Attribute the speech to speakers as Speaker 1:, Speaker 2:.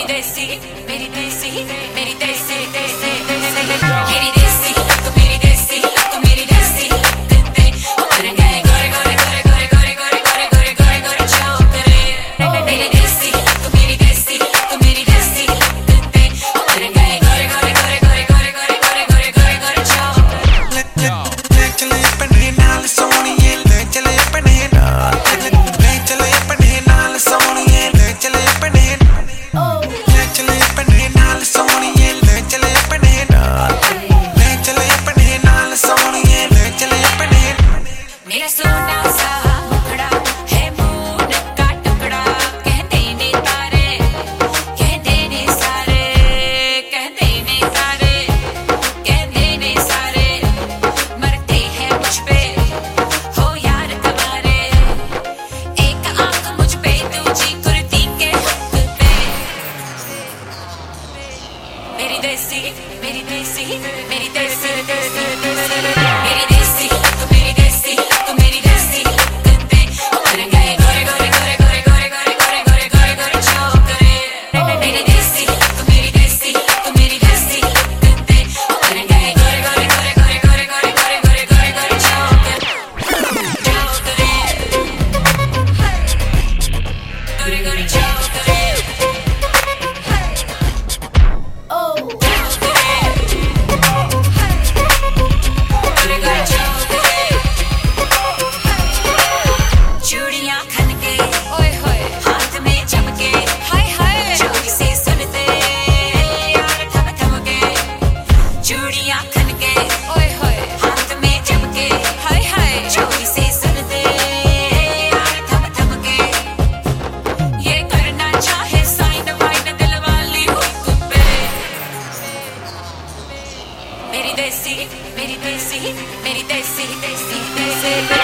Speaker 1: देसी मेरी देसी मेरी देसी देसी मेरी देसी तू मेरी देसी तू मेरी देसी ते ओ मेरे गए गोरे गोरे गोरे गोरे गोरे गोरे गोरे गोरे गोरे चौकरे मेरी देसी तू मेरी देसी तू मेरी देसी ते ओ मेरे गए गोरे गोरे गोरे गोरे गोरे गोरे गोरे गोरे गोरे चौकरे ले चले अपने नाल सोनिए ले चले अपने नाल ले चले अपने नाल सोनिए ले चले अपने ले चले अपने नाल सोनिए ले चले अपने नाल ले चले अपने नाल सोनिए ले चले अपने मेरा सोना सा मुखड़ा है मून का टुकड़ा कहते ने तारे कहते ने सारे कहते ने सारे कहते ने सारे मरते हैं मुझ पे हो यार तुम्हारे एक आंख मुझ पे दूजी कुर्ती के हुक पे मेरी देसी मेरी देसी मेरी देसी देसी मेरी देसी तू मेरी देसी तू मेरी देसी ते ओ मेरे गए गोरे गोरे गोरे गोरे गोरे गोरे गोरे गोरे गोरे गोरे चौकरे मेरी देसी तू मेरी देसी तू मेरी देसी ते ओ मेरे गए गोरे गोरे गोरे गोरे गोरे गोरे गोरे गोरे गोरे गोरे चौकरे गोरे गोरे चौकरे चूड़ियां खनके ओए होए हाथ में चमके हाय हाय चोरी से सुनते यार थम थम के चूड़ियां खनके ओए होए हाथ में चमके हाय हाय चोरी से सुनते यार थम थम के ये करना चाहे साइन वाइन दिल वाली हुक पे मेरी देसी मेरी देसी मेरी देसी देसी देसी